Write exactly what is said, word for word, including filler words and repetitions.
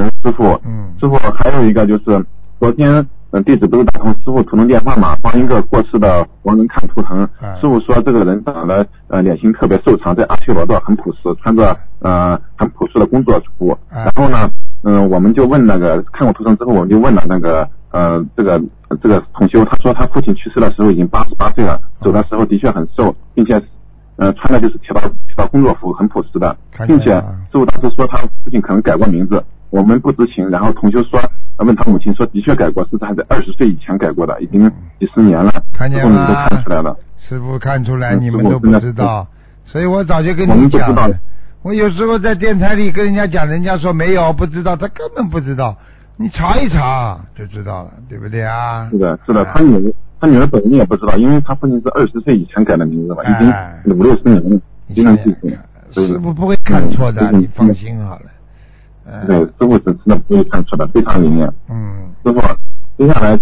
嗯，师傅，嗯，师傅还有一个就是昨天。嗯，弟子不是打通师傅图腾电话嘛，帮一个过世的亡人看图腾。嗯、师傅说这个人长得呃脸型特别瘦长，在阿修罗道很朴实，穿着呃很朴实的工作服。嗯、然后呢，嗯、呃，我们就问那个看过图腾之后，我们就问了那个呃这个这个同修，他说他父亲去世的时候已经八十八岁了，走的时候的确很瘦，并且呃穿的就是铁道铁道工作服，很朴实的，并且师傅当时说他父亲可能改过名字。我们不知情，然后同修说，问他母亲说，的确改过，是还在二十岁以前改过的，已经几十年了。 看见吗？ 你都看出来了， 师傅看出来，你们都不知道，所以我早就跟你讲了。我有时候在电台里跟人家讲，人家说没有不知道，他根本不知道，你查一查就知道了，对不对啊？ 是的，是的，他女儿他女儿本人也不知道，因为他父亲是二十岁以前改的名字嘛，已经五六十年了，经常记住。 师傅不会看错的，你放心好了。 对，师傅是真的不会看错的，非常灵验。嗯，师傅，接下来